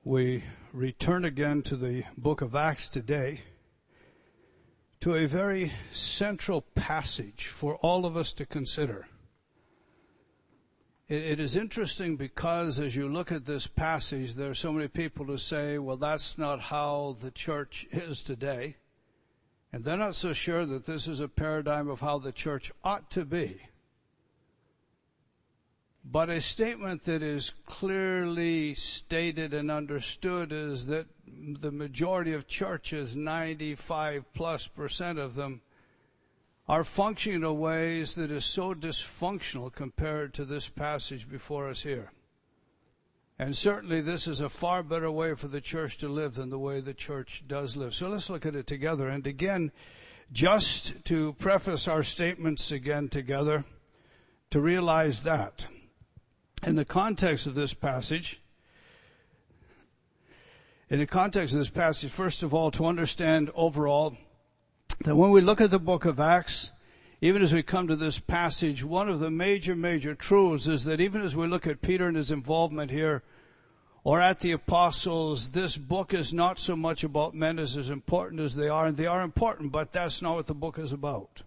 We return again to the book of Acts today, to a very central passage for all of us to consider. It is interesting because as you look at this passage, there are so many people who say, well, that's not how the church is today. And they're not so sure that this is a paradigm of how the church ought to be. But a statement that is clearly stated and understood is that the majority of churches, 95+% of them, are functioning in ways that is so dysfunctional compared to this passage before us here. And certainly this is a far better way for the church to live than the way the church does live. So let's look at it together. And again, just to preface our statements again together, to realize that in the context of this passage, first of all, to understand overall that when we look at the book of Acts, even as we come to this passage, one of the major truths is that even as we look at Peter and his involvement here, or at the apostles, this book is not so much about men as important as they are, and they are important, but that's not what the book is about.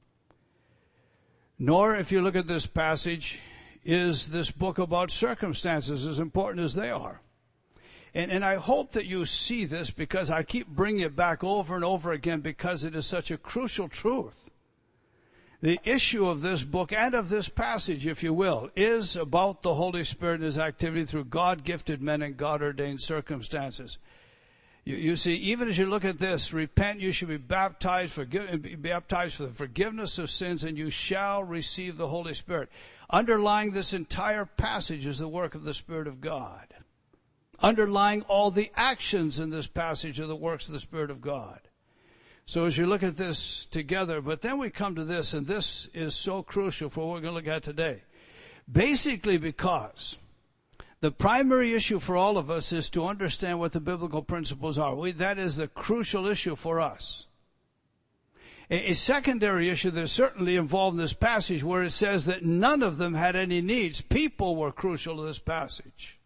Nor, if you look at this passage, is this book about circumstances as important as they are. And I hope that you see this because I keep bringing it back over and over again because it is such a crucial truth. The issue of this book and of this passage, if you will, is about the Holy Spirit and His activity through God-gifted men and God-ordained circumstances. You see, even as you look at this, repent, you should be baptized for the forgiveness of sins, and you shall receive the Holy Spirit. Underlying this entire passage is the work of the Spirit of God. Underlying all the actions in this passage are the works of the Spirit of God. So as you look at this together, but then we come to this, and this is so crucial for what we're going to look at today. Basically because the primary issue for all of us is to understand what the biblical principles are. That is the crucial issue for us. A secondary issue that is certainly involved in this passage where it says that none of them had any needs. People were crucial to this passage.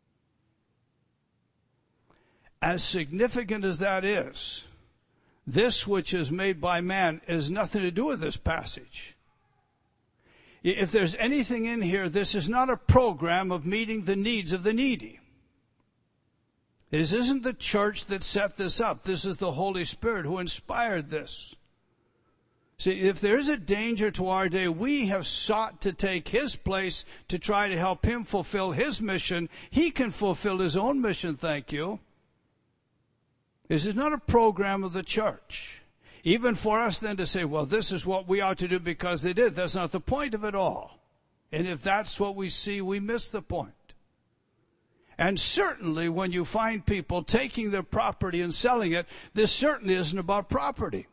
As significant as that is, this which is made by man has nothing to do with this passage. If there's anything in here, this is not a program of meeting the needs of the needy. This isn't the church that set this up. This is the Holy Spirit who inspired this. See, if there is a danger to our day, we have sought to take His place to try to help Him fulfill His mission. He can fulfill His own mission, thank you. This is not a program of the church. Even for us then to say, well, this is what we ought to do because they did. That's not the point of it all. And if that's what we see, we miss the point. And certainly when you find people taking their property and selling it, this certainly isn't about property.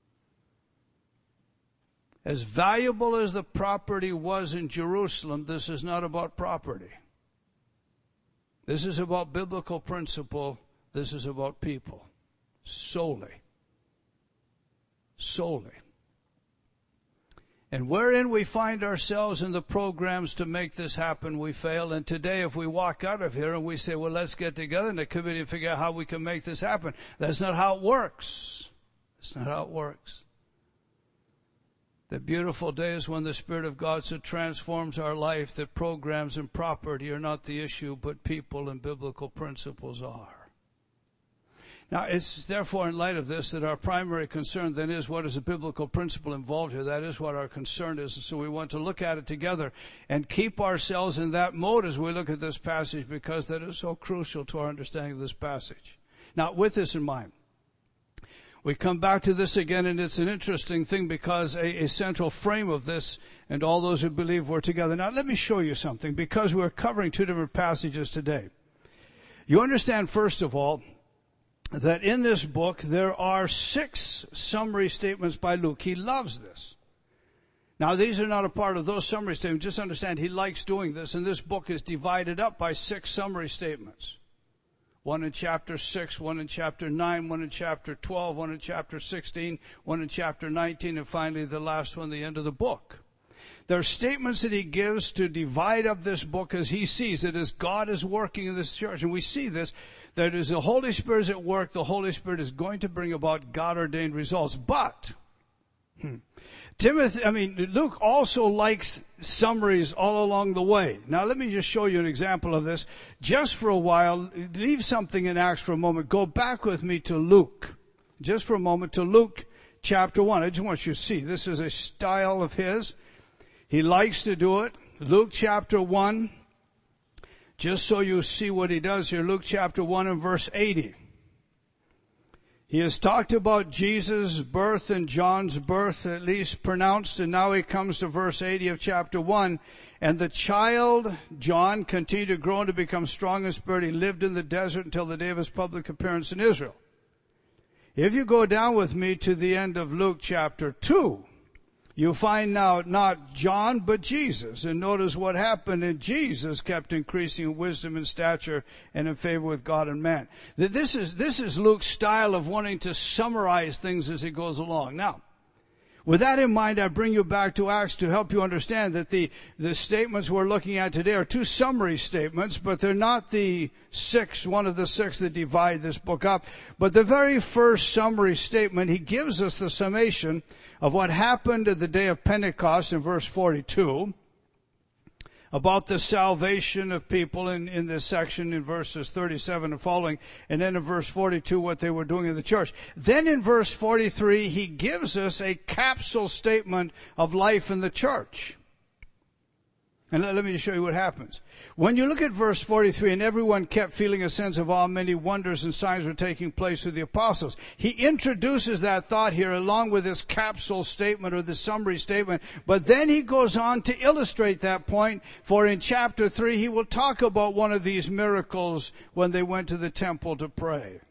As valuable as the property was in Jerusalem, this is not about property. This is about biblical principle. This is about people. Solely. And wherein we find ourselves in the programs to make this happen, we fail. And today, if we walk out of here and we say, well, let's get together in a committee and figure out how we can make this happen, that's not how it works. That's not how it works. The beautiful day is when the Spirit of God so transforms our life that programs and property are not the issue, but people and biblical principles are. Now, it's therefore in light of this that our primary concern then is what is a biblical principle involved here. That is what our concern is. And so we want to look at it together and keep ourselves in that mode as we look at this passage because that is so crucial to our understanding of this passage. Now, with this in mind, we come back to this again, and it's an interesting thing because a central frame of this and all those who believe we're together. Now, let me show you something because we're covering two different passages today. You understand, first of all, that in this book there are 6 summary statements by Luke. He loves this. Now, these are not a part of those summary statements. Just understand he likes doing this, and this book is divided up by 6 summary statements. One in chapter 6, one in chapter 9, one in chapter 12, one in chapter 16, one in chapter 19, and finally the last one, the end of the book. There are statements that he gives to divide up this book as he sees it, as God is working in this church. And we see this, that as the Holy Spirit is at work, the Holy Spirit is going to bring about God-ordained results. But Luke also likes summaries all along the way. Now let me just show you an example of this. Just for a while, leave something in Acts for a moment. Go back with me to Luke. Just for a moment to Luke chapter 1. I just want you to see. This is a style of his. He likes to do it. Luke chapter 1. Just so you see what he does here. Luke chapter 1 and verse 80. He has talked about Jesus' birth and John's birth, at least pronounced, and now he comes to verse 80 of chapter 1. And the child, John, continued to grow and to become strong in spirit. He lived in the desert until the day of his public appearance in Israel. If you go down with me to the end of Luke chapter 2, you find now not John, but Jesus. And notice what happened, and Jesus kept increasing in wisdom and stature and in favor with God and man. This is Luke's style of wanting to summarize things as he goes along. Now, with that in mind, I bring you back to Acts to help you understand that the statements we're looking at today are two summary statements, but they're not one of the six that divide this book up. But the very first summary statement, he gives us the summation of what happened at the day of Pentecost in verse 42, about the salvation of people in this section in verses 37 and following, and then in verse 42 what they were doing in the church. Then in verse 43 he gives us a capsule statement of life in the church. And let me just show you what happens. When you look at verse 43, and everyone kept feeling a sense of awe, many wonders and signs were taking place with the apostles. He introduces that thought here along with this capsule statement or the summary statement, but then he goes on to illustrate that point, for in chapter 3 he will talk about one of these miracles when they went to the temple to pray.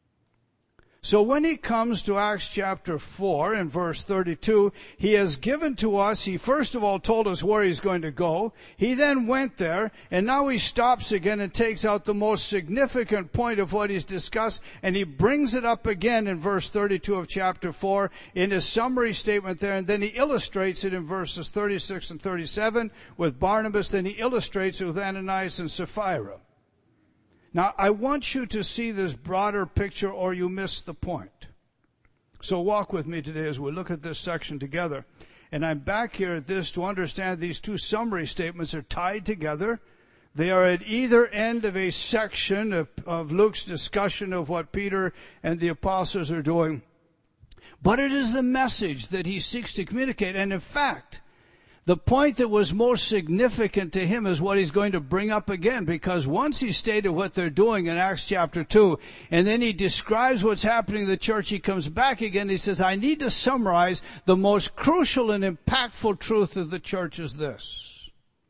So when he comes to Acts chapter 4 in verse 32, he has given to us, he first of all told us where he's going to go. He then went there, and now he stops again and takes out the most significant point of what he's discussed, and he brings it up again in verse 32 of chapter 4 in his summary statement there, and then he illustrates it in verses 36 and 37 with Barnabas, then he illustrates it with Ananias and Sapphira. Now, I want you to see this broader picture or you miss the point. So walk with me today as we look at this section together. And I'm back here at this to understand these two summary statements are tied together. They are at either end of a section of Luke's discussion of what Peter and the apostles are doing. But it is the message that he seeks to communicate. And in fact, the point that was most significant to him is what he's going to bring up again, because once he stated what they're doing in Acts chapter 2, and then he describes what's happening in the church, he comes back again, he says, I need to summarize the most crucial and impactful truth of the church is this.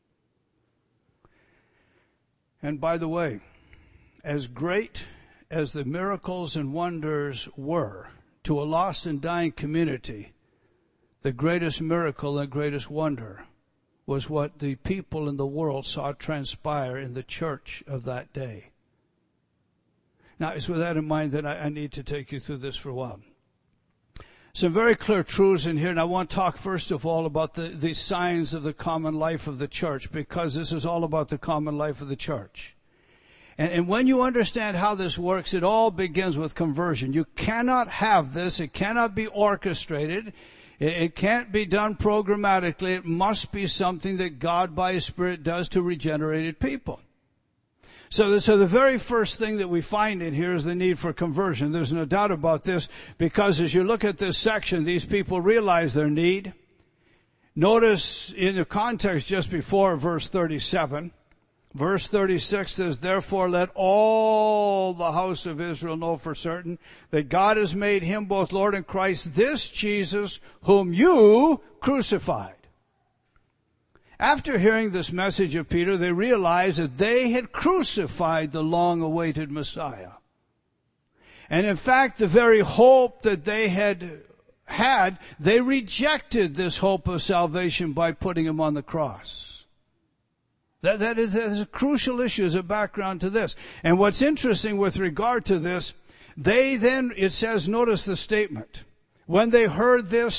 And by the way, as great as the miracles and wonders were to a lost and dying community, the greatest miracle and greatest wonder was what the people in the world saw transpire in the church of that day. Now, it's with that in mind that I need to take you through this for a while. Some very clear truths in here, and I want to talk first of all about the signs of the common life of the church, because this is all about the common life of the church. And when you understand how this works, it all begins with conversion. You cannot have this. It cannot be orchestrated. It can't be done programmatically. It must be something that God by His Spirit does to regenerated people. So the very first thing that we find in here is the need for conversion. There's no doubt about this, because as you look at this section, these people realize their need. Notice in the context just before verse 37, verse 36 says, therefore let all the house of Israel know for certain that God has made him both Lord and Christ, this Jesus whom you crucified. After hearing this message of Peter, they realized that they had crucified the long-awaited Messiah. And in fact, the very hope that they had, they rejected this hope of salvation by putting him on the cross. That is a crucial issue as a background to this. And what's interesting with regard to this, they then, it says, notice the statement. When they heard this,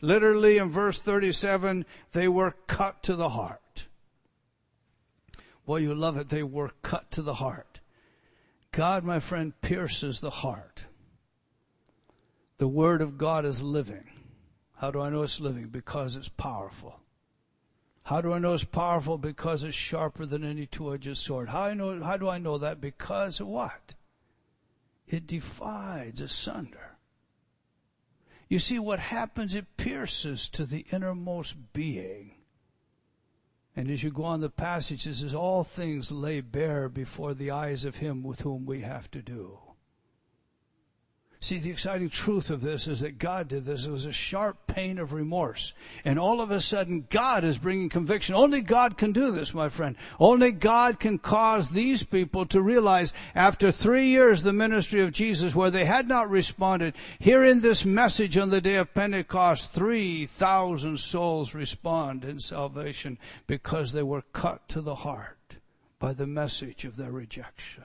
Literally in verse 37, they were cut to the heart. Boy, you love it. They were cut to the heart. God, my friend, pierces the heart. The Word of God is living. How do I know it's living? Because it's powerful. How do I know it's powerful? Because it's sharper than any two-edged sword. How do I know that? Because what? It divides asunder. You see, what happens, it pierces to the innermost being. And as you go on the passage, it says, all things lay bare before the eyes of him with whom we have to do. See, the exciting truth of this is that God did this. It was a sharp pain of remorse. And all of a sudden, God is bringing conviction. Only God can do this, my friend. Only God can cause these people to realize, after 3 years, the ministry of Jesus, where they had not responded, here in this message on the day of Pentecost, 3,000 souls respond in salvation because they were cut to the heart by the message of their rejection.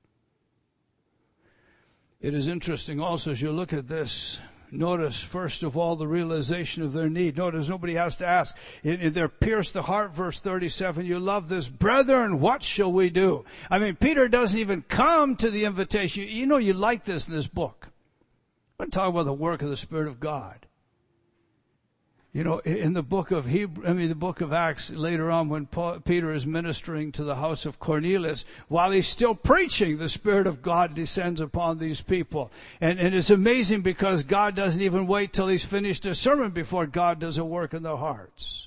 It is interesting also as you look at this, notice first of all the realization of their need. Notice nobody has to ask. They're pierced the heart, verse 37. You love this. Brethren, what shall we do? I mean, Peter doesn't even come to the invitation. You know you like this in this book. I'm talking about the work of the Spirit of God. You know, in the book of the book of Acts, later on when Peter is ministering to the house of Cornelius, while he's still preaching, the Spirit of God descends upon these people. And it's amazing because God doesn't even wait till he's finished a sermon before God does a work in their hearts.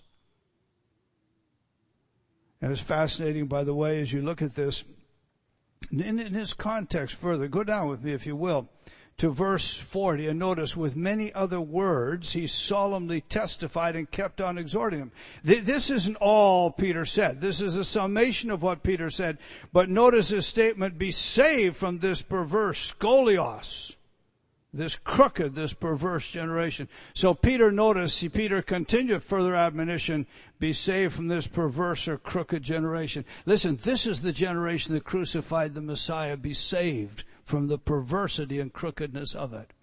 And it's fascinating, by the way, as you look at this, in this context further, go down with me if you will, to verse 40, and notice, with many other words, he solemnly testified and kept on exhorting them. This isn't all Peter said. This is a summation of what Peter said. But notice his statement, be saved from this perverse scolios, this crooked, this perverse generation. So Peter continued further admonition, be saved from this perverse or crooked generation. Listen, this is the generation that crucified the Messiah. Be saved from the perversity and crookedness of it.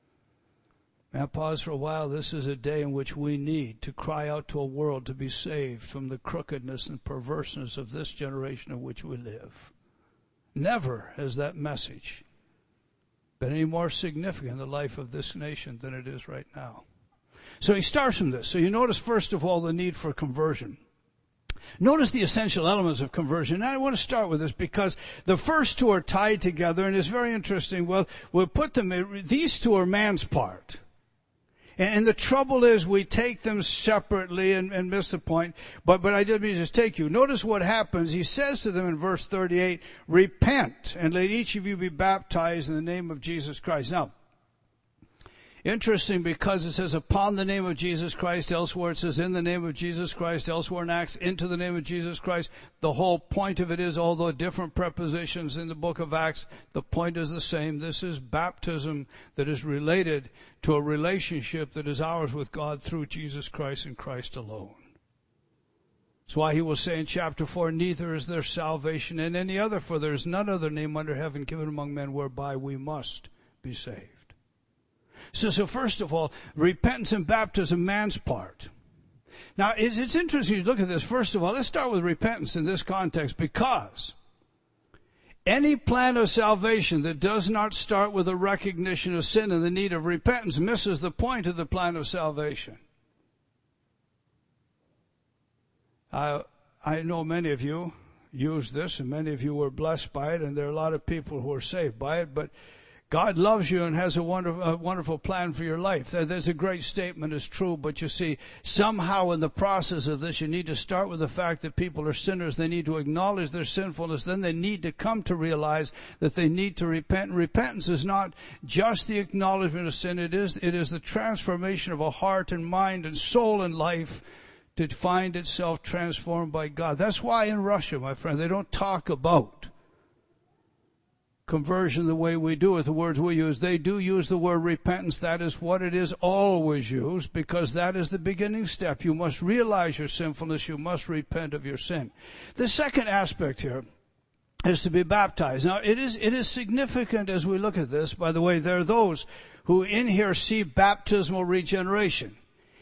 Now pause for a while. This is a day in which we need to cry out to a world to be saved from the crookedness and perverseness of this generation in which we live. Never has that message been any more significant in the life of this nation than it is right now. So he starts from this. So you notice first of all the need for conversion. Notice the essential elements of conversion. And I want to start with this because the first two are tied together, and it's very interesting. Well, we'll put them, these two are man's part. And the trouble is we take them separately and miss the point. But I didn't mean to just take you. Notice what happens. He says to them in verse 38, repent and let each of you be baptized in the name of Jesus Christ. Now, interesting because it says upon the name of Jesus Christ, elsewhere it says in the name of Jesus Christ, elsewhere in Acts into the name of Jesus Christ. The whole point of it is, although different prepositions in the book of Acts, the point is the same. This is baptism that is related to a relationship that is ours with God through Jesus Christ and Christ alone. That's why he will say in chapter 4, neither is there salvation in any other, for there is none other name under heaven given among men whereby we must be saved. So first of all, repentance and baptism, man's part. Now, it's interesting to look at this. First of all, let's start with repentance in this context, because any plan of salvation that does not start with a recognition of sin and the need of repentance misses the point of the plan of salvation. I know many of you use this, and many of you were blessed by it, and there are a lot of people who are saved by it, but God loves you and has a wonderful plan for your life. There's a great statement, it's true, but you see, somehow in the process of this, you need to start with the fact that people are sinners. They need to acknowledge their sinfulness. Then they need to come to realize that they need to repent. And repentance is not just the acknowledgement of sin. It is the transformation of a heart and mind and soul and life to find itself transformed by God. That's why in Russia, my friend, they don't talk about conversion the way we do with the words we use. They do use the word repentance. That is what it is always used, because that is the beginning step. You must realize your sinfulness. You must repent of your sin. The second aspect here is to be baptized. Now, it is significant as we look at this. By the way, there are those who in here see baptismal regeneration.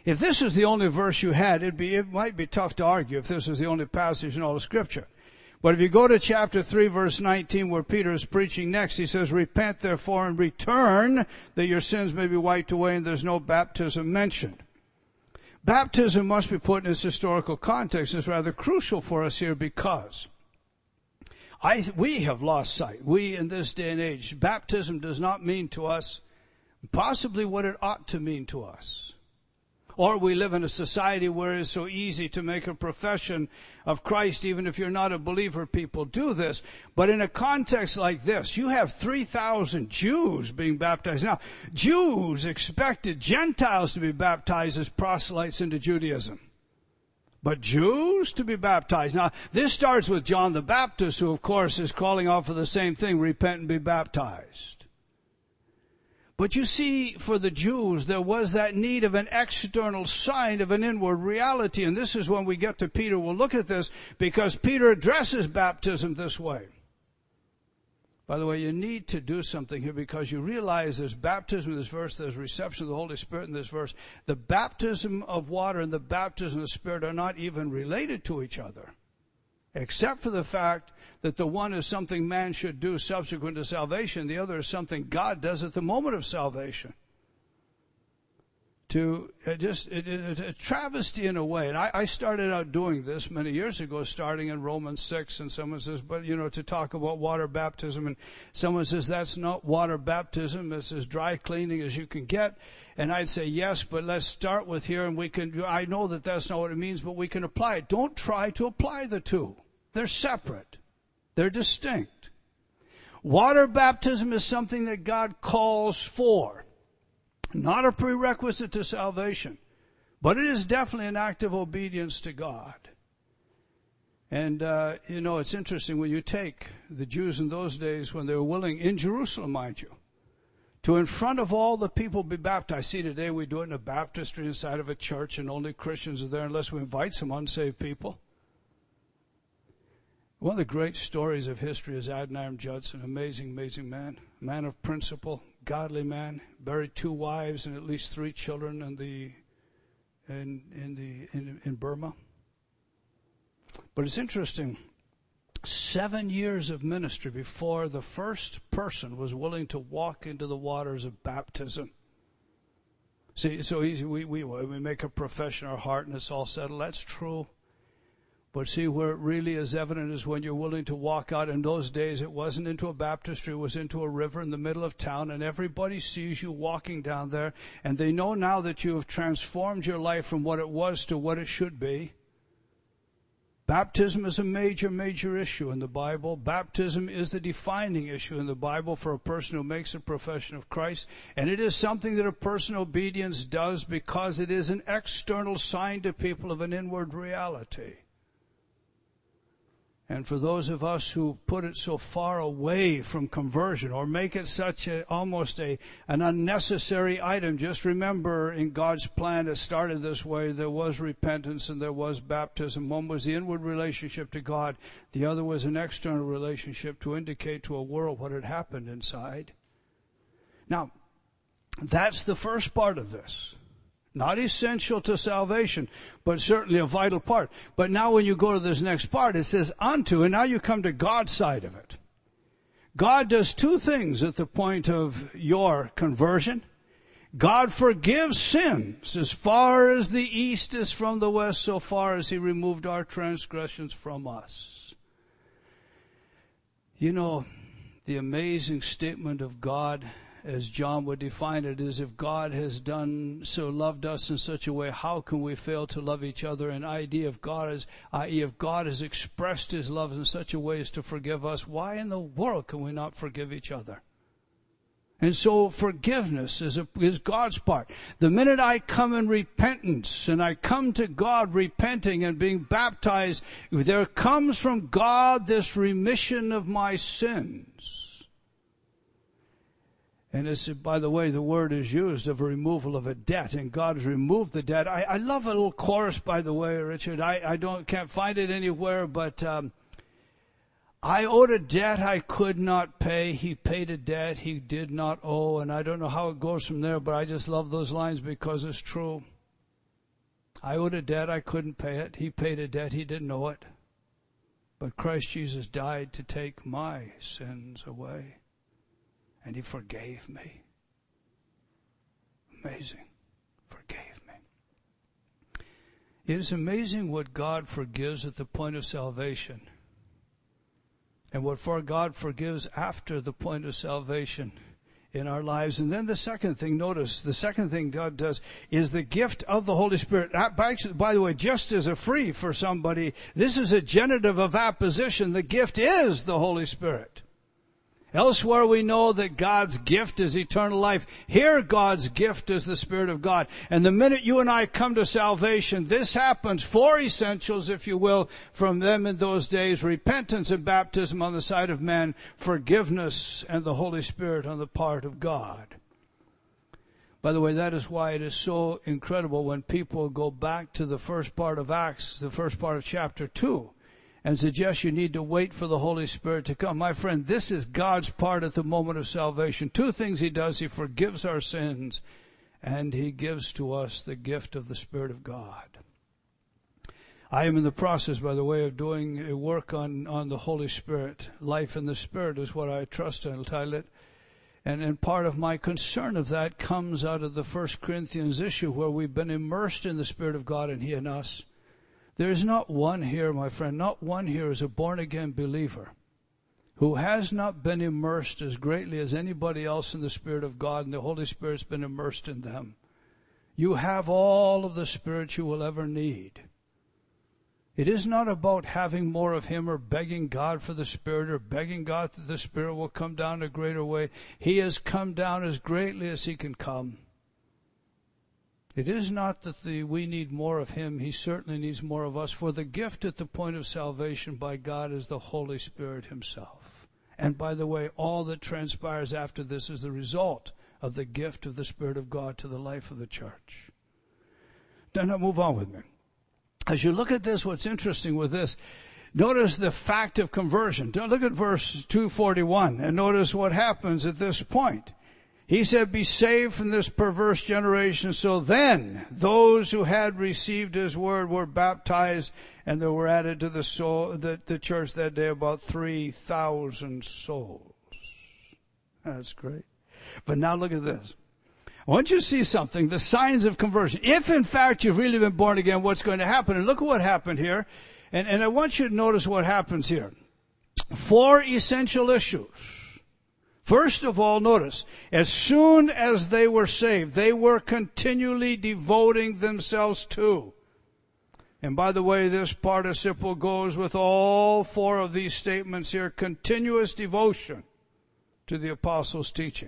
If this was the only verse you had, it might be tough to argue if this was the only passage in all of Scripture. But if you go to chapter 3, verse 19, where Peter is preaching next, he says, repent therefore and return, that your sins may be wiped away, and there's no baptism mentioned. Baptism must be put in its historical context. It's rather crucial for us here because we have lost sight. We, in this day and age, baptism does not mean to us possibly what it ought to mean to us. Or we live in a society where it's so easy to make a profession of Christ, even if you're not a believer. People do this. But in a context like this, you have 3,000 Jews being baptized. Now, Jews expected Gentiles to be baptized as proselytes into Judaism. But Jews to be baptized. Now, this starts with John the Baptist, who, of course, is calling out for the same thing, repent and be baptized. But you see, for the Jews, there was that need of an external sign of an inward reality. And this is when we get to Peter. We'll look at this because Peter addresses baptism this way. By the way, you need to do something here because you realize there's baptism in this verse, there's reception of the Holy Spirit in this verse. The baptism of water and the baptism of the Spirit are not even related to each other, except for the fact that the one is something man should do subsequent to salvation, the other is something God does at the moment of salvation. It's a travesty in a way. And I started out doing this many years ago, starting in Romans 6, and someone says, but to talk about water baptism, and someone says, that's not water baptism, it's as dry cleaning as you can get. And I'd say, yes, but let's start with here, and I know that that's not what it means, but we can apply it. Don't try to apply the two. They're separate. They're distinct. Water baptism is something that God calls for. Not a prerequisite to salvation, but it is definitely an act of obedience to God. And, it's interesting when you take the Jews in those days when they were willing, in Jerusalem, mind you, to in front of all the people be baptized. See, today we do it in a baptistry inside of a church and only Christians are there unless we invite some unsaved people. One of the great stories of history is Adoniram Judson, amazing, amazing man of principle, godly man, buried 2 wives and at least 3 children in Burma. But it's interesting, 7 years of ministry before the first person was willing to walk into the waters of baptism. See, it's so easy. We make a profession of our heart and it's all settled. That's true. But see, where it really is evident is when you're willing to walk out. In those days, it wasn't into a baptistry, it was into a river in the middle of town, and everybody sees you walking down there, and they know now that you have transformed your life from what it was to what it should be. Baptism is a major, major issue in the Bible. Baptism is the defining issue in the Bible for a person who makes a profession of Christ. And it is something that a person obedience does because it is an external sign to people of an inward reality. And for those of us who put it so far away from conversion or make it such almost an unnecessary item, just remember in God's plan it started this way. There was repentance and there was baptism. One was the inward relationship to God. The other was an external relationship to indicate to a world what had happened inside. Now, that's the first part of this. Not essential to salvation, but certainly a vital part. But now when you go to this next part, it says unto, and now you come to God's side of it. God does 2 things at the point of your conversion. God forgives sins as far as the east is from the west, so far as He removed our transgressions from us. The amazing statement of God, as John would define it, is if God has loved us in such a way, how can we fail to love each other? An idea of God is, i.e. if God has expressed His love in such a way as to forgive us, why in the world can we not forgive each other? And so forgiveness is God's part. The minute I come in repentance and I come to God repenting and being baptized, there comes from God this remission of my sins. And it's, by the way, the word is used of a removal of a debt, and God has removed the debt. I love a little chorus, by the way, Richard. I can't find it anywhere, but I owed a debt I could not pay. He paid a debt he did not owe, and I don't know how it goes from there, but I just love those lines because it's true. I owed a debt, I couldn't pay it. He paid a debt, he didn't know it. But Christ Jesus died to take my sins away. And he forgave me. Amazing. Forgave me. It is amazing what God forgives at the point of salvation. And what God forgives after the point of salvation in our lives. And then the second thing, notice, the second thing God does is the gift of the Holy Spirit. By the way, just as a free for somebody, this is a genitive of apposition. The gift is the Holy Spirit. Elsewhere we know that God's gift is eternal life. Here God's gift is the Spirit of God. And the minute you and I come to salvation, this happens. 4 essentials, if you will, from them in those days. Repentance and baptism on the side of man. Forgiveness and the Holy Spirit on the part of God. By the way, that is why it is so incredible when people go back to the first part of Acts, the first part of chapter 2. And suggest you need to wait for the Holy Spirit to come. My friend, this is God's part at the moment of salvation. 2 things he does. He forgives our sins, and he gives to us the gift of the Spirit of God. I am in the process, by the way, of doing a work on the Holy Spirit. Life in the Spirit is what I trust and title it. And part of my concern of that comes out of the 1 Corinthians issue, where we've been immersed in the Spirit of God and he in us. There is not one here, my friend, not one here is a born-again believer who has not been immersed as greatly as anybody else in the Spirit of God, and the Holy Spirit's been immersed in them. You have all of the Spirit you will ever need. It is not about having more of him or begging God for the Spirit or begging God that the Spirit will come down a greater way. He has come down as greatly as he can come. It is not that we need more of him. He certainly needs more of us. For the gift at the point of salvation by God is the Holy Spirit himself. And by the way, all that transpires after this is the result of the gift of the Spirit of God to the life of the church. Now move on with me. As you look at this, what's interesting with this, notice the fact of conversion. Look at verse 241 and notice what happens at this point. He said, be saved from this perverse generation. So then those who had received his word were baptized, and there were added to the church that day about 3,000 souls. That's great. But now look at this. I want you to see something, the signs of conversion. If in fact you've really been born again, what's going to happen? And look at what happened here. And I want you to notice what happens here. 4 essential issues. First of all, notice, as soon as they were saved, they were continually devoting themselves to. And by the way, this participle goes with all 4 of these statements here, continuous devotion to the apostles' teaching.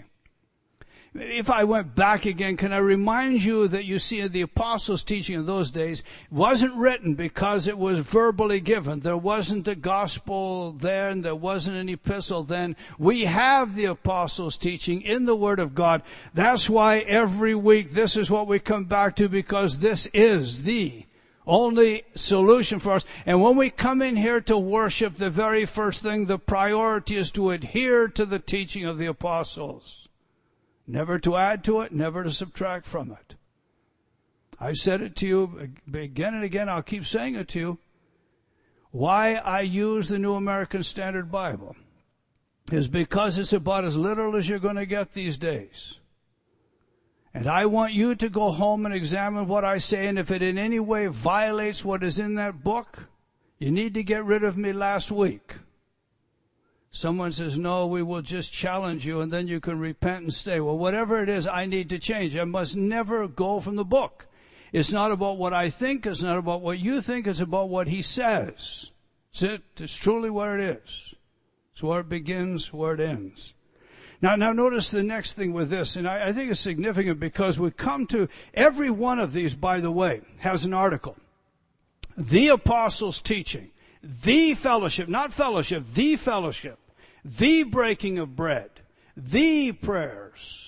If I went back again, can I remind you that you see the apostles' teaching in those days wasn't written because it was verbally given. There wasn't a gospel then. There wasn't an epistle then. We have the apostles' teaching in the Word of God. That's why every week this is what we come back to, because this is the only solution for us. And when we come in here to worship, the very first thing, the priority is to adhere to the teaching of the apostles. Never to add to it, never to subtract from it. I've said it to you again and again. I'll keep saying it to you. Why I use the New American Standard Bible is because it's about as literal as you're going to get these days. And I want you to go home and examine what I say, and if it in any way violates what is in that book, you need to get rid of me last week. Someone says, no, we will just challenge you and then you can repent and stay. Well, whatever it is, I need to change. I must never go from the book. It's not about what I think. It's not about what you think. It's about what he says. It's truly where it is. It's where it begins, where it ends. Now notice the next thing with this, and I think it's significant because we come to every one of these, by the way, has an article. The apostles' teaching, the fellowship, not fellowship, the fellowship. The breaking of bread, the prayers.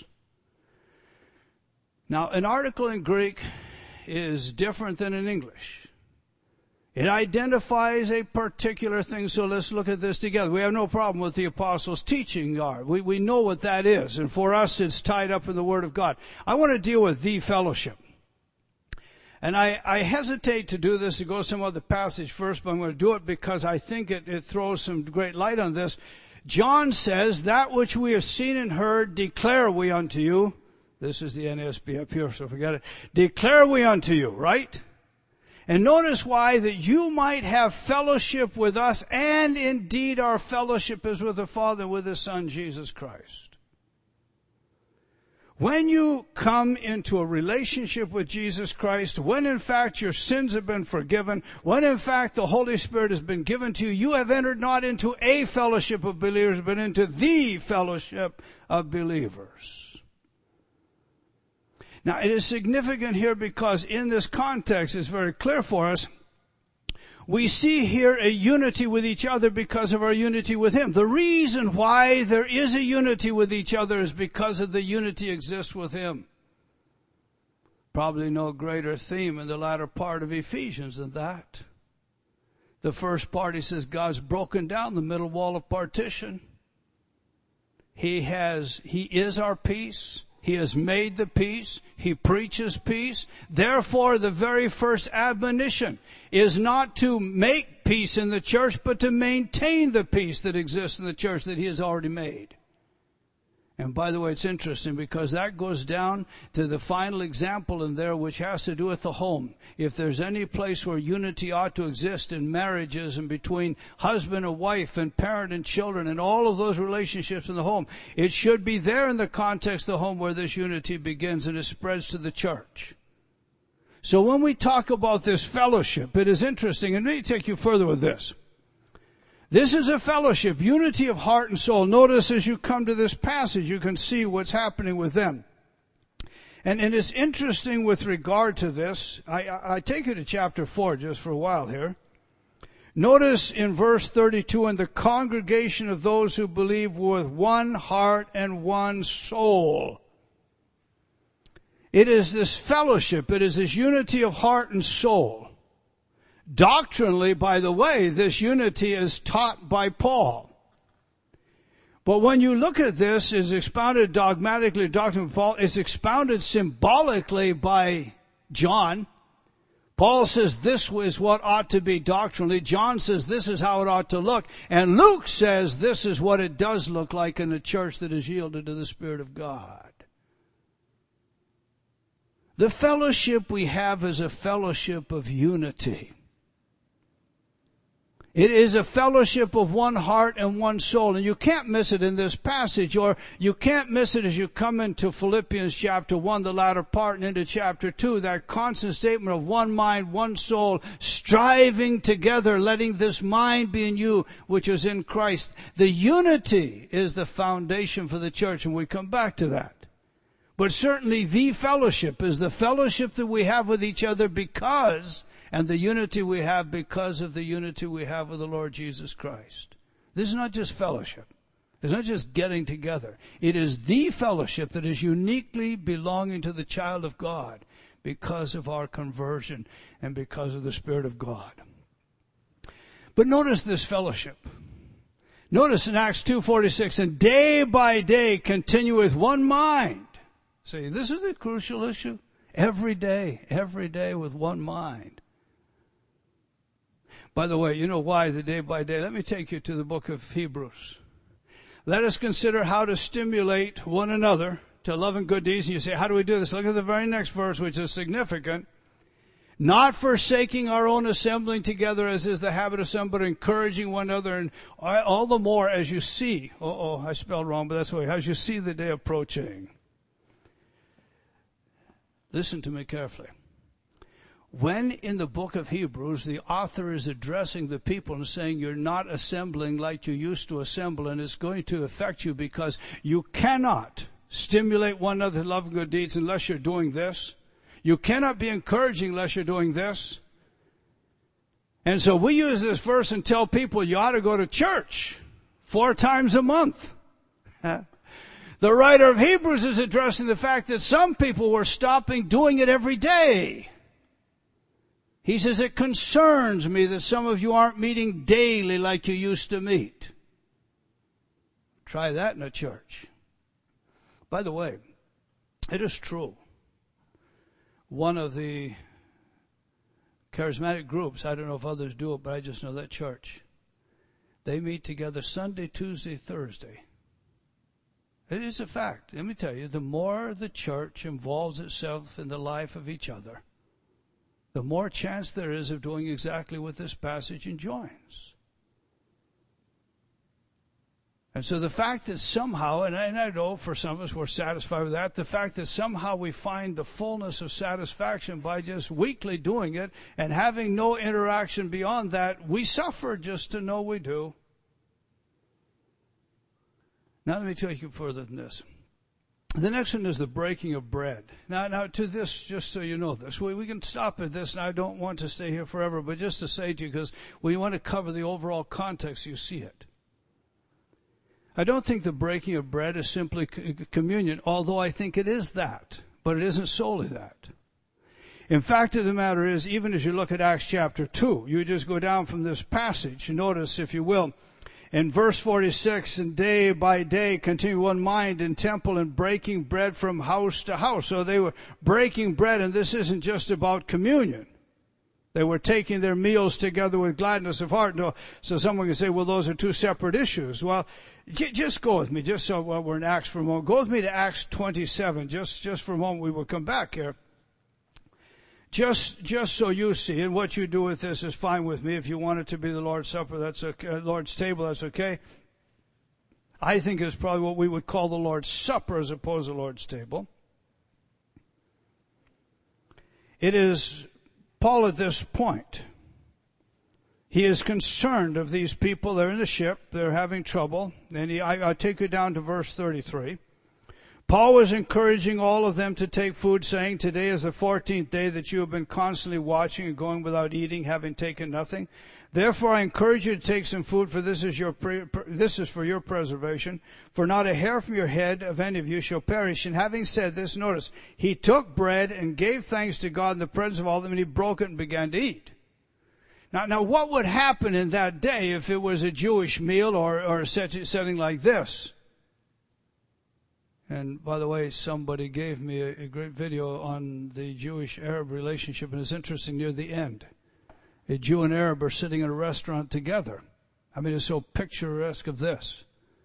Now, an article in Greek is different than in English. It identifies a particular thing, so let's look at this together. We have no problem with the apostles' teaching. We know what that is, and for us it's tied up in the Word of God. I want to deal with the fellowship. And I hesitate to do this, to go some other passage first, but I'm going to do it because I think it throws some great light on this. John says, that which we have seen and heard declare we unto you. This is the NSB up here, so forget it. Declare we unto you, right? And notice why, that you might have fellowship with us, and indeed our fellowship is with the Father, with His Son, Jesus Christ. When you come into a relationship with Jesus Christ, when in fact your sins have been forgiven, when in fact the Holy Spirit has been given to you, you have entered not into a fellowship of believers, but into the fellowship of believers. Now, it is significant here because in this context, it's very clear for us, we see here a unity with each other because of our unity with Him. The reason why there is a unity with each other is because of the unity exists with Him. Probably no greater theme in the latter part of Ephesians than that. The first part, he says, God's broken down the middle wall of partition. He is our peace. He has made the peace. He preaches peace. Therefore, the very first admonition is not to make peace in the church, but to maintain the peace that exists in the church that He has already made. And by the way, it's interesting because that goes down to the final example in there, which has to do with the home. If there's any place where unity ought to exist in marriages and between husband and wife and parent and children and all of those relationships in the home, it should be there in the context of the home where this unity begins and it spreads to the church. So when we talk about this fellowship, it is interesting, and let me take you further with this. This is a fellowship, unity of heart and soul. Notice as you come to this passage, you can see what's happening with them. And it's interesting with regard to this. I take you to chapter 4 just for a while here. Notice in verse 32, and the congregation of those who believe were with one heart and one soul. It is this fellowship, it is this unity of heart and soul. Doctrinally, by the way, this unity is taught by Paul. But when you look at this, it's expounded dogmatically, doctrinally by Paul. It's expounded symbolically by John. Paul says this is what ought to be doctrinally. John says this is how it ought to look. And Luke says this is what it does look like in a church that is yielded to the Spirit of God. The fellowship we have is a fellowship of unity. It is a fellowship of one heart and one soul. And you can't miss it in this passage, or you can't miss it as you come into Philippians chapter 1, the latter part, and into chapter 2, that constant statement of one mind, one soul, striving together, letting this mind be in you, which is in Christ. The unity is the foundation for the church, and we come back to that. But certainly the fellowship is the fellowship that we have with each other because, and the unity we have because of the unity we have with the Lord Jesus Christ. This is not just fellowship. It's not just getting together. It is the fellowship that is uniquely belonging to the child of God because of our conversion and because of the Spirit of God. But notice this fellowship. Notice in Acts 2:46, and day by day continue with one mind. See, this is the crucial issue. Every day with one mind. By the way, you know why the day by day? Let me take you to the book of Hebrews. Let us consider how to stimulate one another to love and good deeds. And you say, how do we do this? Look at the very next verse, which is significant. Not forsaking our own assembling together, as is the habit of some, but encouraging one another, and all the more as you see. I spelled wrong, but that's the way. As you see the day approaching. Listen to me carefully. When in the book of Hebrews, the author is addressing the people and saying you're not assembling like you used to assemble, and it's going to affect you because you cannot stimulate one another to love and good deeds unless you're doing this. You cannot be encouraging unless you're doing this. And so we use this verse and tell people you ought to go to church 4 times a month. The writer of Hebrews is addressing the fact that some people were stopping doing it every day. He says, it concerns me that some of you aren't meeting daily like you used to meet. Try that in a church. By the way, it is true. One of the Charismatic groups, I don't know if others do it, but I just know that church. They meet together Sunday, Tuesday, Thursday. It is a fact. Let me tell you, the more the church involves itself in the life of each other, the more chance there is of doing exactly what this passage enjoins. And so the fact that somehow, and I know for some of us we're satisfied with that, the fact that somehow we find the fullness of satisfaction by just weekly doing it and having no interaction beyond that, we suffer just to know we do. Now let me take you further than this. The next one is the breaking of bread. Now to this, just so you know this, we can stop at this, and I don't want to stay here forever, but just to say to you, because we want to cover the overall context, you see it. I don't think the breaking of bread is simply communion, although I think it is that, but it isn't solely that. In fact of the matter is, even as you look at Acts chapter 2, you just go down from this passage, notice, if you will, in verse 46, and day by day continue one mind in temple and breaking bread from house to house. So they were breaking bread, and this isn't just about communion. They were taking their meals together with gladness of heart. No, so someone can say, well, those are two separate issues. Well, just go with me, just so we're in Acts for a moment. Go with me to Acts 27, just for a moment. We will come back here. Just so you see, and what you do with this is fine with me. If you want it to be the Lord's Supper, that's okay. Lord's table, that's okay. I think it's probably what we would call the Lord's Supper as opposed to the Lord's table. It is Paul at this point. He is concerned of these people. They're in the ship. They're having trouble. And I'll take you down to verse 33. Paul was encouraging all of them to take food, saying, today is the 14th day that you have been constantly watching and going without eating, having taken nothing. Therefore I encourage you to take some food, for this is for your preservation. For not a hair from your head of any of you shall perish. And having said this, notice, he took bread and gave thanks to God in the presence of all of them, and he broke it and began to eat. Now what would happen in that day if it was a Jewish meal or a setting like this? And by the way, somebody gave me a great video on the Jewish-Arab relationship, and it's interesting near the end. A Jew and Arab are sitting in a restaurant together. I mean, it's so picturesque of this.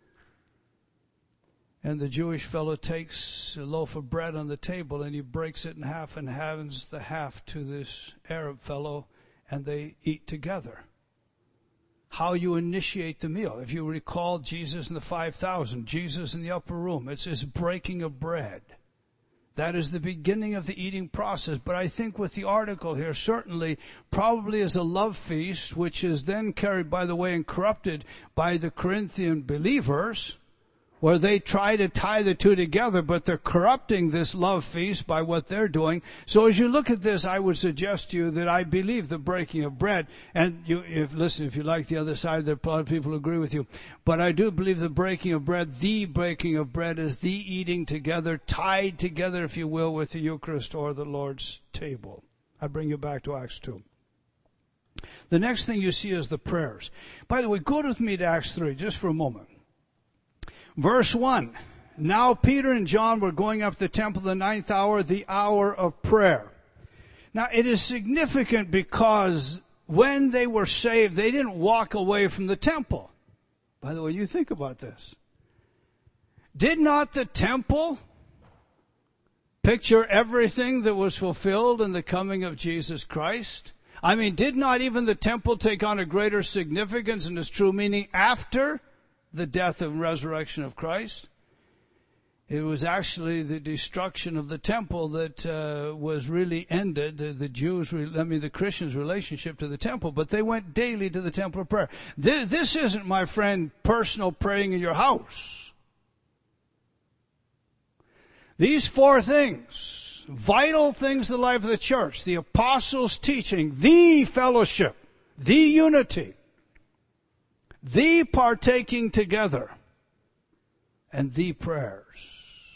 And the Jewish fellow takes a loaf of bread on the table, and he breaks it in half and hands the half to this Arab fellow, and they eat together. How you initiate the meal. If you recall Jesus and the 5,000, Jesus in the upper room, it's his breaking of bread. That is the beginning of the eating process. But I think with the article here, certainly, probably as a love feast, which is then carried, by the way, and corrupted by the Corinthian believers, where they try to tie the two together, but they're corrupting this love feast by what they're doing. So as you look at this, I would suggest to you that I believe the breaking of bread, and if you like the other side, there are a lot of people who agree with you, but I do believe the breaking of bread is the eating together, tied together, if you will, with the Eucharist or the Lord's table. I bring you back to Acts 2. The next thing you see is the prayers. By the way, go with me to Acts 3 just for a moment. Verse 1, now Peter and John were going up to the temple the 9th hour, the hour of prayer. Now it is significant because when they were saved, they didn't walk away from the temple. By the way, you think about this. Did not the temple picture everything that was fulfilled in the coming of Jesus Christ? I mean, did not even the temple take on a greater significance in its true meaning after the death and resurrection of Christ? It was actually the destruction of the temple that was really ended, the Christians' relationship to the temple, but they went daily to the temple of prayer. This isn't, my friend, personal praying in your house. These four things, vital things in the life of the church: the apostles' teaching, the fellowship, the unity, the partaking together, and the prayers.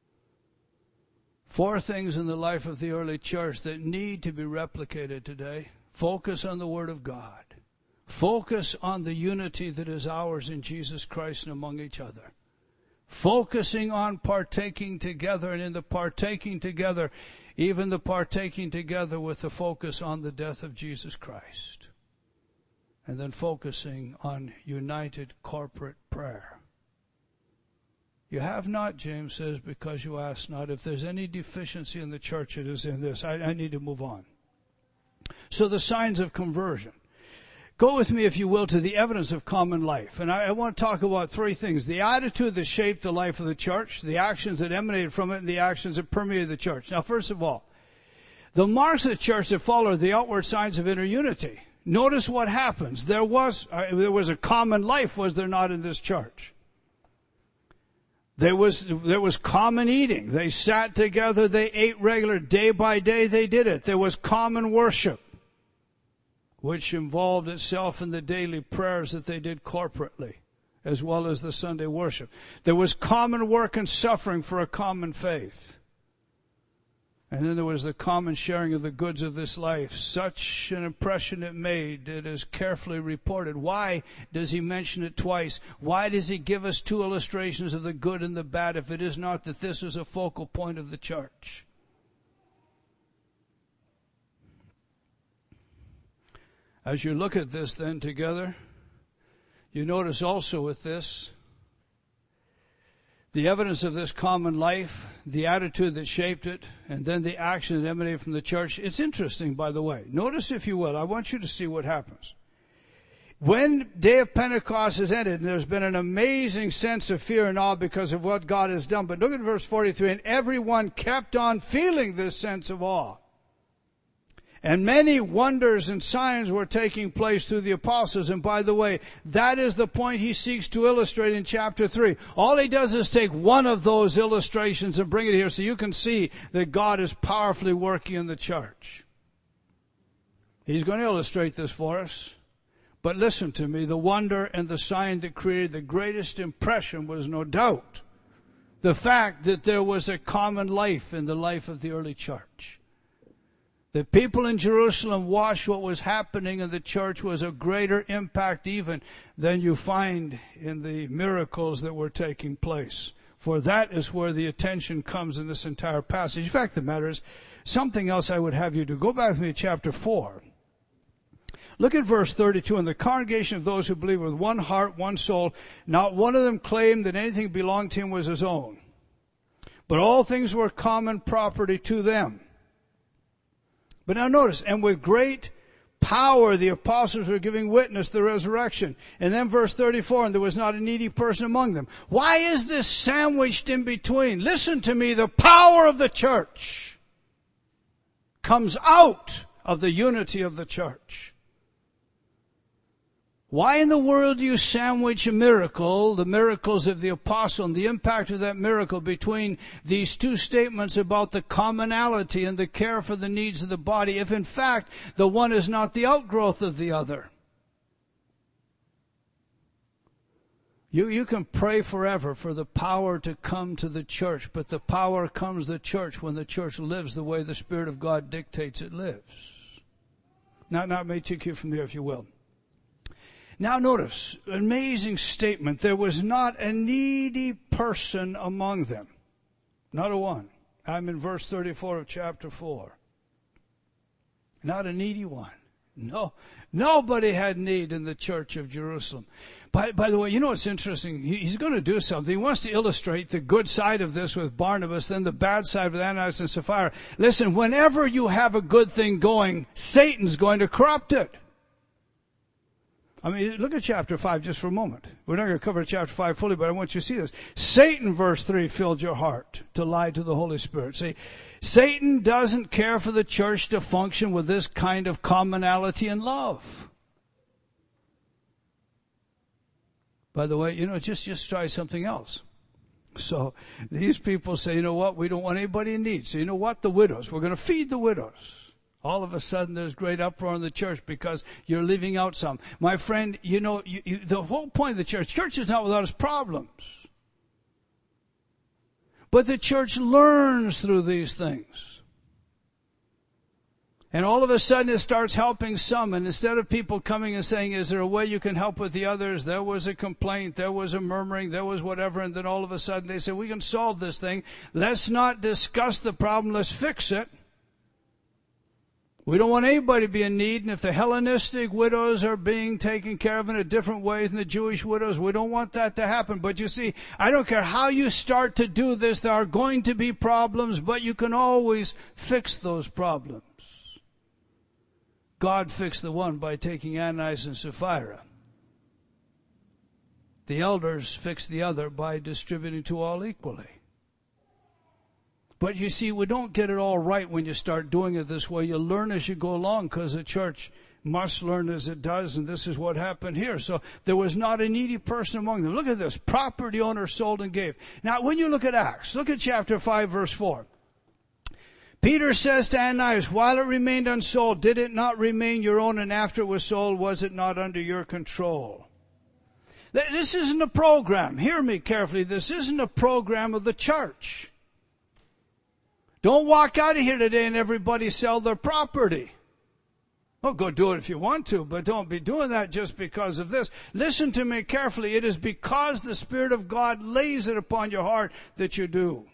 Four things in the life of the early church that need to be replicated today. Focus on the Word of God. Focus on the unity that is ours in Jesus Christ and among each other. Focusing on partaking together, and in the partaking together, even the partaking together with the focus on the death of Jesus Christ, and then focusing on united corporate prayer. You have not, James says, because you ask not. If there's any deficiency in the church, it is in this. I need to move on. So the signs of conversion. Go with me, if you will, to the evidence of common life. And I want to talk about three things. The attitude that shaped the life of the church, the actions that emanated from it, and the actions that permeated the church. Now, first of all, the marks of the church that follow the outward signs of inner unity. Notice what happens. There was a common life, was there not, in this church? There was common eating. They sat together. They ate regular. Day by day they did it. There was common worship, which involved itself in the daily prayers that they did corporately, as well as the Sunday worship. There was common work and suffering for a common faith. And then there was the common sharing of the goods of this life. Such an impression it made, it is carefully reported. Why does he mention it twice? Why does he give us two illustrations of the good and the bad if it is not that this is a focal point of the church? As you look at this then together, you notice also with this, the evidence of this common life, the attitude that shaped it, and then the action that emanated from the church. It's interesting, by the way. Notice, if you will, I want you to see what happens. When Day of Pentecost has ended, and there's been an amazing sense of fear and awe because of what God has done. But look at verse 43, and everyone kept on feeling this sense of awe. And many wonders and signs were taking place through the apostles. And by the way, that is the point he seeks to illustrate in chapter 3. All he does is take one of those illustrations and bring it here so you can see that God is powerfully working in the church. He's going to illustrate this for us. But listen to me, the wonder and the sign that created the greatest impression was no doubt the fact that there was a common life in the life of the early church. The people in Jerusalem watched what was happening in the church was of greater impact even than you find in the miracles that were taking place. For that is where the attention comes in this entire passage. In fact, the matter is something else I would have you do. Go back with me to chapter 4. Look at verse 32. And the congregation of those who believed with one heart, one soul, not one of them claimed that anything belonged to him was his own, but all things were common property to them. But now notice, and with great power the apostles were giving witness to the resurrection. And then verse 34, and there was not a needy person among them. Why is this sandwiched in between? Listen to me, the power of the church comes out of the unity of the church. Why in the world do you sandwich a miracle, the miracles of the apostle, and the impact of that miracle between these two statements about the commonality and the care for the needs of the body, if in fact the one is not the outgrowth of the other? You can pray forever for the power to come to the church, but the power comes to the church when the church lives the way the Spirit of God dictates it lives. Now may take you from there, if you will. Now notice, amazing statement. There was not a needy person among them. Not a one. I'm in verse 34 of chapter 4. Not a needy one. No, nobody had need in the church of Jerusalem. By the way, you know what's interesting? He's going to do something. He wants to illustrate the good side of this with Barnabas, then the bad side with Ananias and Sapphira. Listen, whenever you have a good thing going, Satan's going to corrupt it. I mean, look at chapter 5 just for a moment. We're not going to cover chapter 5 fully, but I want you to see this. Satan, verse 3, filled your heart to lie to the Holy Spirit. See, Satan doesn't care for the church to function with this kind of commonality and love. By the way, just try something else. So these people say, you know what, we don't want anybody in need. So you know what, the widows, we're going to feed the widows. All of a sudden there's great uproar in the church because you're leaving out some. My friend, the whole point of the church is not without its problems. But the church learns through these things. And all of a sudden it starts helping some. And instead of people coming and saying, is there a way you can help with the others? There was a complaint, there was a murmuring, there was whatever. And then all of a sudden they say, we can solve this thing. Let's not discuss the problem, let's fix it. We don't want anybody to be in need, and if the Hellenistic widows are being taken care of in a different way than the Jewish widows, we don't want that to happen. But you see, I don't care how you start to do this, there are going to be problems, but you can always fix those problems. God fixed the one by taking Ananias and Sapphira. The elders fixed the other by distributing to all equally. But you see, we don't get it all right when you start doing it this way. You learn as you go along, because the church must learn as it does, and this is what happened here. So there was not a needy person among them. Look at this. Property owner sold and gave. Now, when you look at Acts, look at chapter 5, verse 4. Peter says to Ananias, while it remained unsold, did it not remain your own, and after it was sold, was it not under your control? This isn't a program. Hear me carefully. This isn't a program of the church. Don't walk out of here today and everybody sell their property. Well, go do it if you want to, but don't be doing that just because of this. Listen to me carefully. It is because the Spirit of God lays it upon your heart that you do.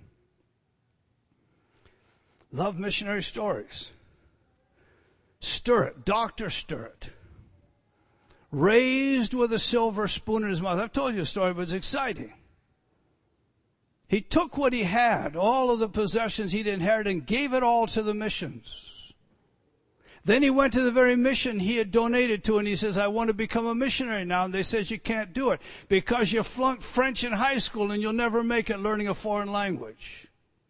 Love missionary stories. Stirrat, Dr. Stirrat, raised with a silver spoon in his mouth. I've told you a story, but it's exciting. He took what he had, all of the possessions he'd inherited, and gave it all to the missions. Then he went to the very mission he had donated to, and he says, I want to become a missionary now. And they says, you can't do it because you flunked French in high school and you'll never make it learning a foreign language.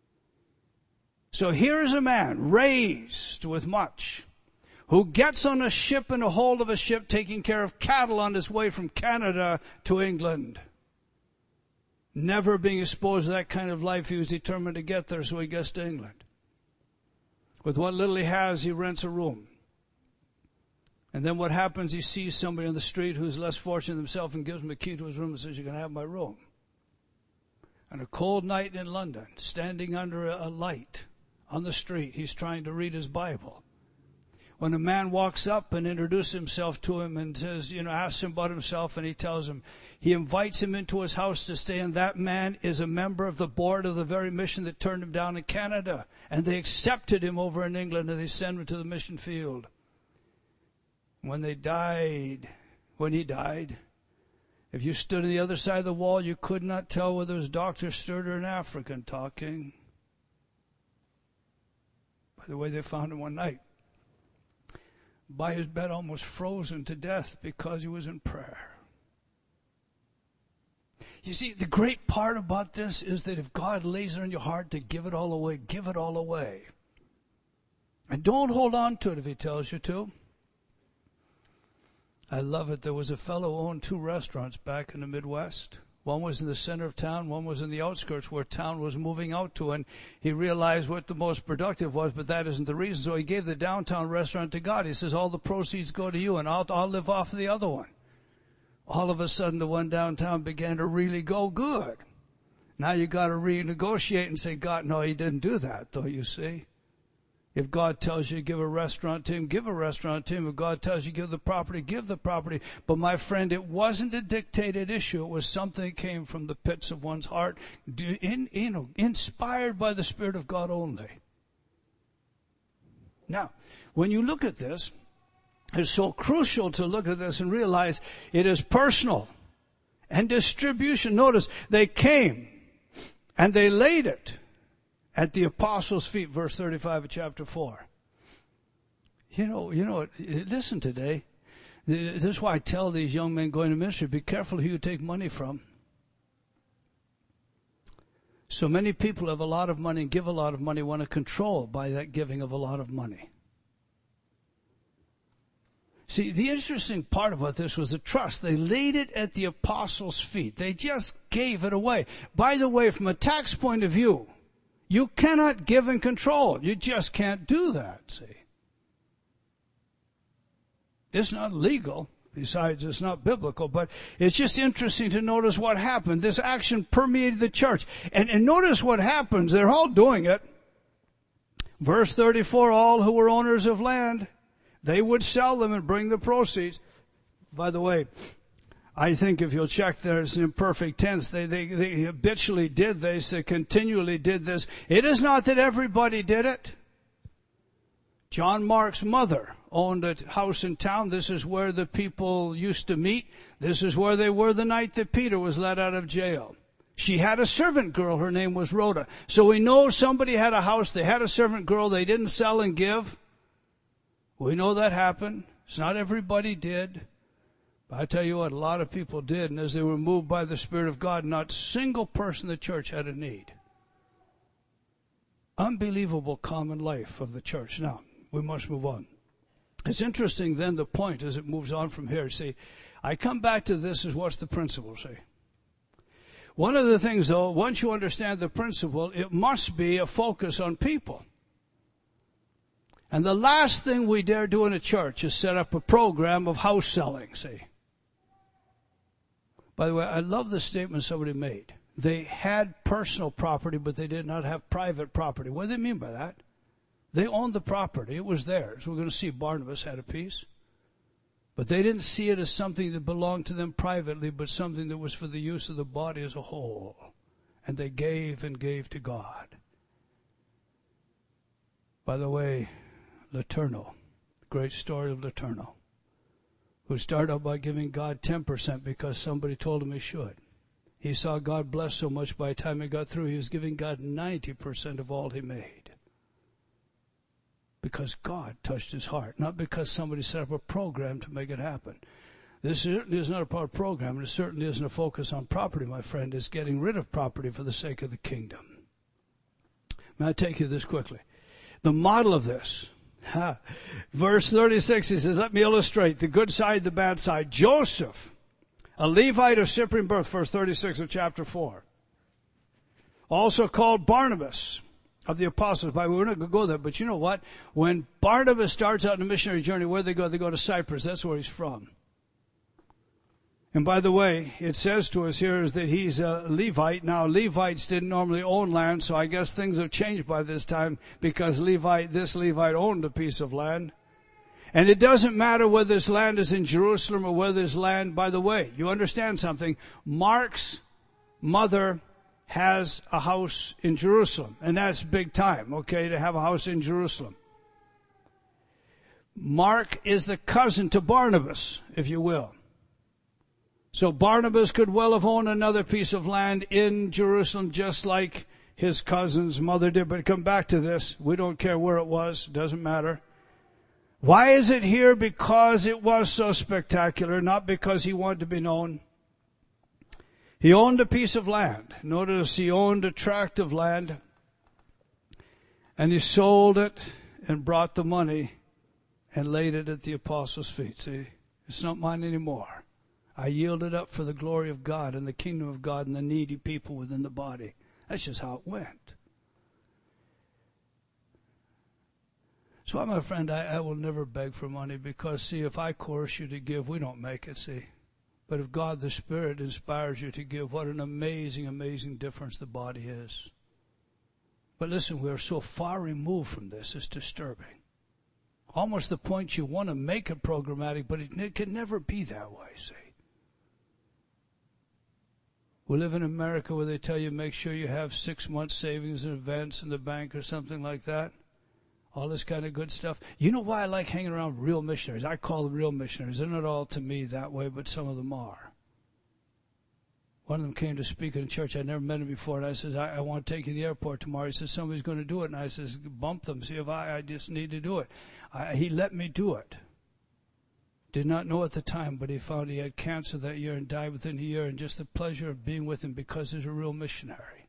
So here's a man raised with much, who gets on a ship and a hold of a ship taking care of cattle on his way from Canada to England. Never being exposed to that kind of life, he was determined to get there, so he gets to England. With what little he has, he rents a room. And then what happens, he sees somebody on the street who's less fortunate than himself and gives him a key to his room and says, you can have my room. On a cold night in London, standing under a light on the street, he's trying to read his Bible. When a man walks up and introduces himself to him and says, asks him about himself, and he tells him, he invites him into his house to stay, and that man is a member of the board of the very mission that turned him down in Canada. And they accepted him over in England, and they sent him to the mission field. When he died, if you stood on the other side of the wall, you could not tell whether it was Dr. Stirrat or an African talking. By the way, they found him one night by his bed, almost frozen to death because he was in prayer. You see, the great part about this is that if God lays it on your heart to give it all away, give it all away. And don't hold on to it if he tells you to. I love it. There was a fellow who owned 2 restaurants back in the Midwest. One was in the center of town, one was in the outskirts where town was moving out to, and he realized what the most productive was, but that isn't the reason. So he gave the downtown restaurant to God. He says, all the proceeds go to you, and I'll live off of the other one. All of a sudden, the one downtown began to really go good. Now you got to renegotiate and say, God, no, he didn't do that, though, you see. If God tells you to give a restaurant to him, give a restaurant to him. If God tells you to give the property, give the property. But my friend, it wasn't a dictated issue. It was something that came from the pits of one's heart, inspired by the Spirit of God only. Now, when you look at this, it's so crucial to look at this and realize it is personal and distribution. Notice, they came and they laid it at the apostles' feet, verse 35 of chapter 4. Listen today. This is why I tell these young men going to ministry, be careful who you take money from. So many people have a lot of money and give a lot of money, want to control by that giving of a lot of money. See, the interesting part about this was the trust. They laid it at the apostles' feet. They just gave it away. By the way, from a tax point of view, you cannot give and control. You just can't do that, see. It's not legal. Besides, it's not biblical. But it's just interesting to notice what happened. This action permeated the church. And notice what happens. They're all doing it. Verse 34, all who were owners of land, they would sell them and bring the proceeds. By the way, I think if you'll check there, it's an imperfect tense. They habitually did this. They continually did this. It is not that everybody did it. John Mark's mother owned a house in town. This is where the people used to meet. This is where they were the night that Peter was let out of jail. She had a servant girl. Her name was Rhoda. So we know somebody had a house. They had a servant girl. They didn't sell and give. We know that happened. It's not everybody did. But I tell you what, a lot of people did. And as they were moved by the Spirit of God, not a single person in the church had a need. Unbelievable common life of the church. Now, we must move on. It's interesting then the point as it moves on from here. See, I come back to this is what's the principle, see. One of the things though, once you understand the principle, it must be a focus on people. And the last thing we dare do in a church is set up a program of house selling, see. By the way, I love the statement somebody made. They had personal property, but they did not have private property. What do they mean by that? They owned the property. It was theirs. We're going to see Barnabas had a piece. But they didn't see it as something that belonged to them privately, but something that was for the use of the body as a whole. And they gave and gave to God. By the way, Letourneau, great story of Letourneau, who started out by giving God 10% because somebody told him he should. He saw God bless so much by the time he got through, he was giving God 90% of all he made. Because God touched his heart, not because somebody set up a program to make it happen. This certainly is not a part of program, and it certainly isn't a focus on property, my friend. It's getting rid of property for the sake of the kingdom. May I take you this quickly? The model of this. Verse 36, he says, let me illustrate the good side, the bad side. Joseph, a Levite of Cyprian birth, verse 36 of chapter 4. Also called Barnabas of the apostles. We're not going to go there, but you know what? When Barnabas starts out on a missionary journey, where they go? They go to Cyprus. That's where he's from. And by the way, it says to us here is that he's a Levite. Now, Levites didn't normally own land, so I guess things have changed by this time because this Levite owned a piece of land. And it doesn't matter whether this land is in Jerusalem or whether this land, by the way, you understand something. Mark's mother has a house in Jerusalem, and that's big time, okay, to have a house in Jerusalem. Mark is the cousin to Barnabas, if you will. So Barnabas could well have owned another piece of land in Jerusalem just like his cousin's mother did. But come back to this. We don't care where it was. It doesn't matter. Why is it here? Because it was so spectacular, not because he wanted to be known. He owned a piece of land. Notice he owned a tract of land. And he sold it and brought the money and laid it at the apostles' feet. See, it's not mine anymore. I yielded up for the glory of God and the kingdom of God and the needy people within the body. That's just how it went. So, my friend, I will never beg for money because, see, if I coerce you to give, we don't make it, see. But if God the Spirit inspires you to give, what an amazing, amazing difference the body is. But listen, we are so far removed from this, it's disturbing. Almost the point you want to make it programmatic, but it can never be that way, see. We live in America where they tell you make sure you have 6 months savings in advance in the bank or something like that. All this kind of good stuff. You know why I like hanging around real missionaries? I call them real missionaries. They're not all to me that way, but some of them are. One of them came to speak in a church. I'd never met him before, and I says, I want to take you to the airport tomorrow. He says, somebody's going to do it. And I says, bump them, see if I just need to do it. He let me do it. Did not know at the time, but he found he had cancer that year and died within a year, and just the pleasure of being with him because he's a real missionary.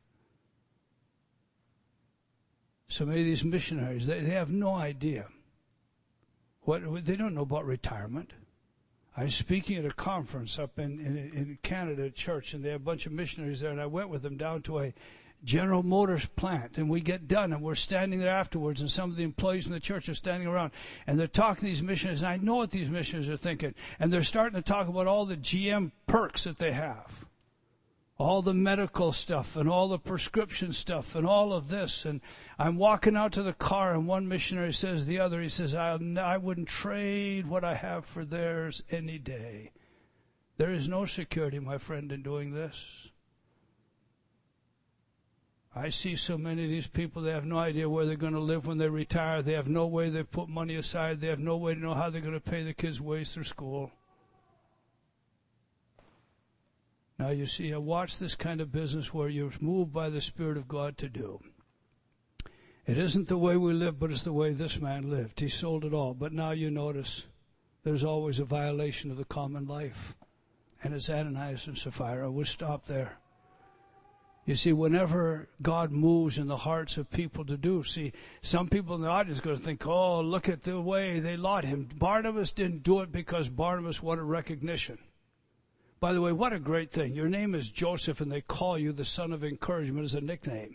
So many of these missionaries, they have no idea. They don't know about retirement. I was speaking at a conference up in Canada, at church, and they have a bunch of missionaries there, and I went with them down to a General Motors plant, and we get done, and we're standing there afterwards, and some of the employees in the church are standing around, and they're talking to these missionaries, and I know what these missionaries are thinking, and they're starting to talk about all the GM perks that they have, all the medical stuff, and all the prescription stuff, and all of this, and I'm walking out to the car, and one missionary says to the other, he says, I wouldn't trade what I have for theirs any day. There is no security, my friend, in doing this. I see so many of these people, they have no idea where they're going to live when they retire. They have no way, they've put money aside. They have no way to know how they're going to pay the kids' ways through school. Now you see, I watch this kind of business where you're moved by the Spirit of God to do. It isn't the way we live, but it's the way this man lived. He sold it all. But now you notice there's always a violation of the common life. And it's Ananias and Sapphira. We'll stop there. You see, whenever God moves in the hearts of people to do, see, some people in the audience are going to think, oh, look at the way they laud him. Barnabas didn't do it because Barnabas wanted recognition. By the way, what a great thing. Your name is Joseph and they call you the son of encouragement as a nickname.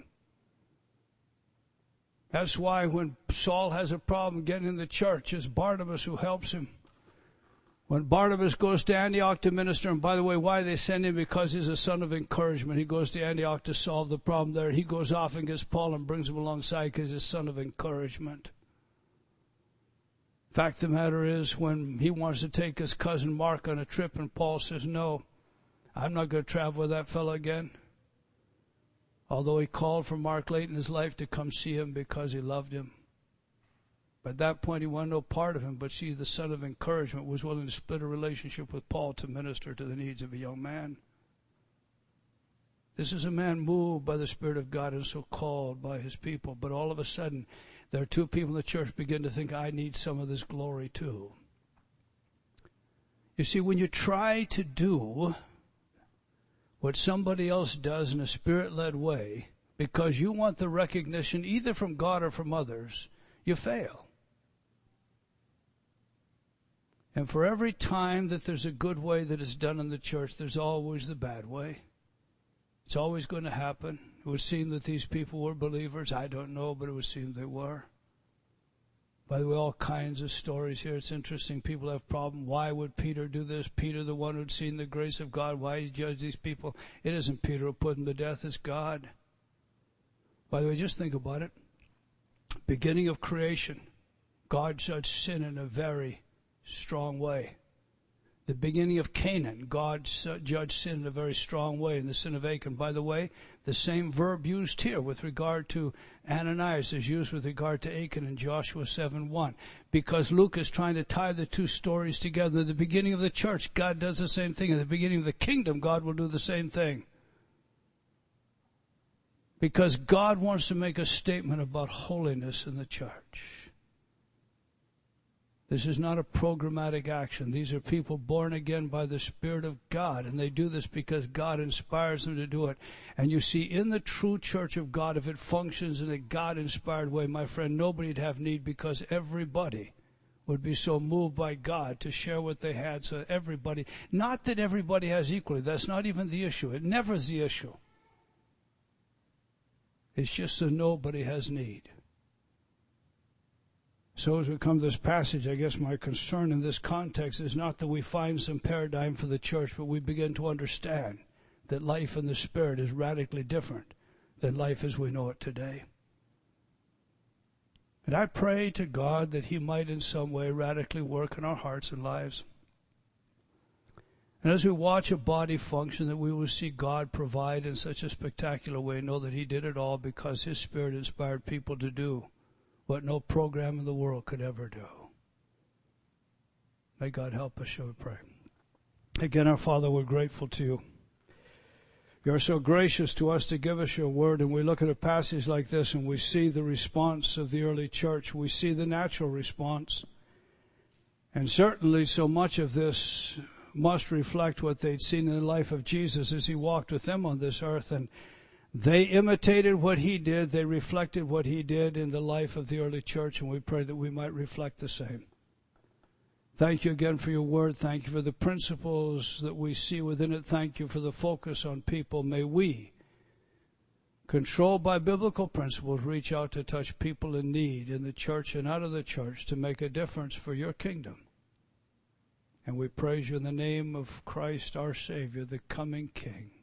That's why when Saul has a problem getting in the church, it's Barnabas who helps him. When Barnabas goes to Antioch to minister, and by the way, why they send him? Because he's a son of encouragement. He goes to Antioch to solve the problem there. He goes off and gets Paul and brings him alongside because he's a son of encouragement. Fact of the matter is, when he wants to take his cousin Mark on a trip, and Paul says, no, I'm not going to travel with that fellow again. Although he called for Mark late in his life to come see him because he loved him. At that point, he wanted no part of him, but she, the son of encouragement, was willing to split a relationship with Paul to minister to the needs of a young man. This is a man moved by the Spirit of God and so called by his people. But all of a sudden, there are two people in the church begin to think, I need some of this glory too. You see, when you try to do what somebody else does in a Spirit-led way, because you want the recognition either from God or from others, you fail. And for every time that there's a good way that is done in the church, there's always the bad way. It's always going to happen. It would seem that these people were believers. I don't know, but it would seem they were. By the way, all kinds of stories here. It's interesting. People have problems. Why would Peter do this? Peter, the one who'd seen the grace of God. Why he judged these people? It isn't Peter who put them to death. It's God. By the way, just think about it. Beginning of creation, God judged sin in a very strong way. The beginning of Canaan, God judged sin in a very strong way in the sin of Achan. By the way, the same verb used here with regard to Ananias is used with regard to Achan in Joshua 7:1. Because Luke is trying to tie the two stories together. At the beginning of the church, God does the same thing. At the beginning of the kingdom, God will do the same thing. Because God wants to make a statement about holiness in the church. This is not a programmatic action. These are people born again by the Spirit of God, and they do this because God inspires them to do it. And you see, in the true church of God, if it functions in a God-inspired way, my friend, nobody'd have need because everybody would be so moved by God to share what they had. So everybody, not that everybody has equally, that's not even the issue. It never is the issue. It's just that nobody has need. So as we come to this passage, I guess my concern in this context is not that we find some paradigm for the church, but we begin to understand that life in the Spirit is radically different than life as we know it today. And I pray to God that He might in some way radically work in our hearts and lives. And as we watch a body function, that we will see God provide in such a spectacular way, know that He did it all because His Spirit inspired people to do what no program in the world could ever do. May God help us, shall we pray. Again, our Father, we're grateful to You. You're so gracious to us to give us Your word, and we look at a passage like this and we see the response of the early church. We see the natural response. And certainly so much of this must reflect what they'd seen in the life of Jesus as He walked with them on this earth. And they imitated what He did. They reflected what He did in the life of the early church, and we pray that we might reflect the same. Thank You again for Your word. Thank You for the principles that we see within it. Thank You for the focus on people. May we, controlled by biblical principles, reach out to touch people in need in the church and out of the church to make a difference for Your kingdom. And we praise You in the name of Christ our Savior, the coming King.